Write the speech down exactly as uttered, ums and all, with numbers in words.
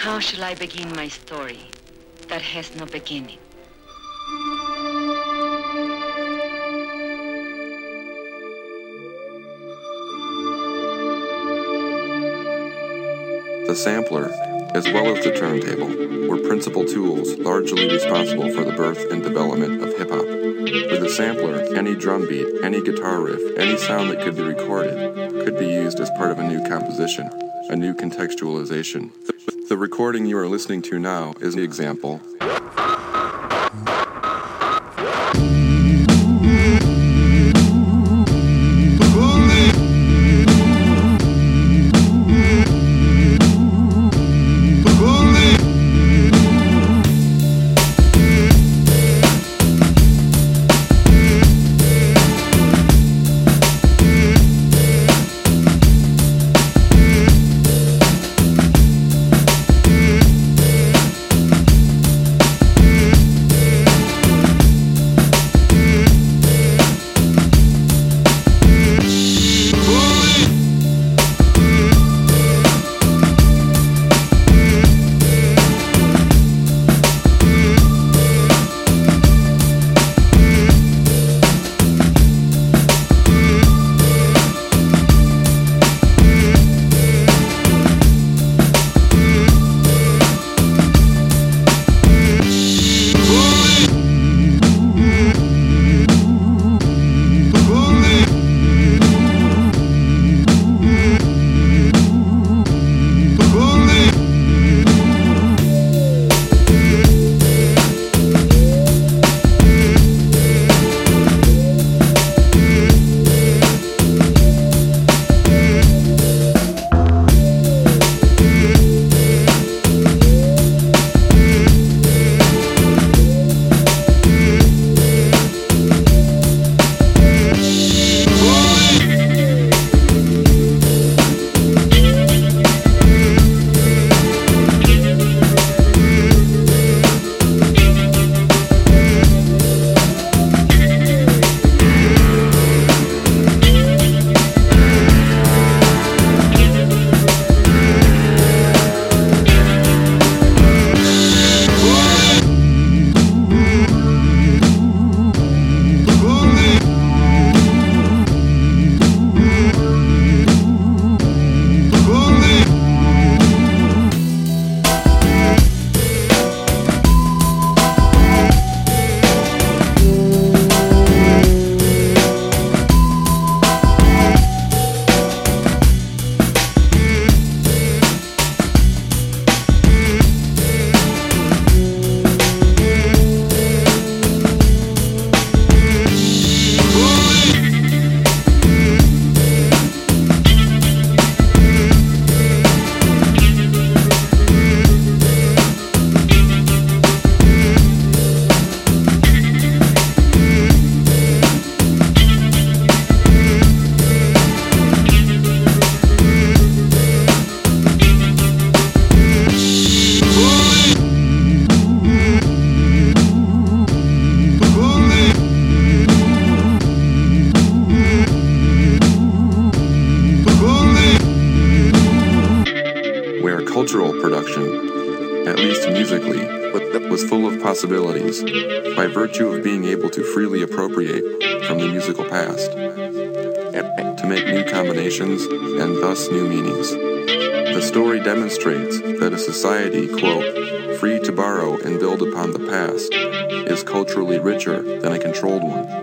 How shall I begin my story that has no beginning? The sampler, as well as the turntable, were principal tools largely responsible for the birth and development of hip-hop. With a sampler, any drum beat, any guitar riff, any sound that could be recorded, could be used as part of a new composition, a new contextualization. The, the recording you are listening to now is an example. Cultural production, at least musically, was full of possibilities, by virtue of being able to freely appropriate from the musical past, to make new combinations and thus new meanings. The story demonstrates that a society, quote, free to borrow and build upon the past, is culturally richer than a controlled one.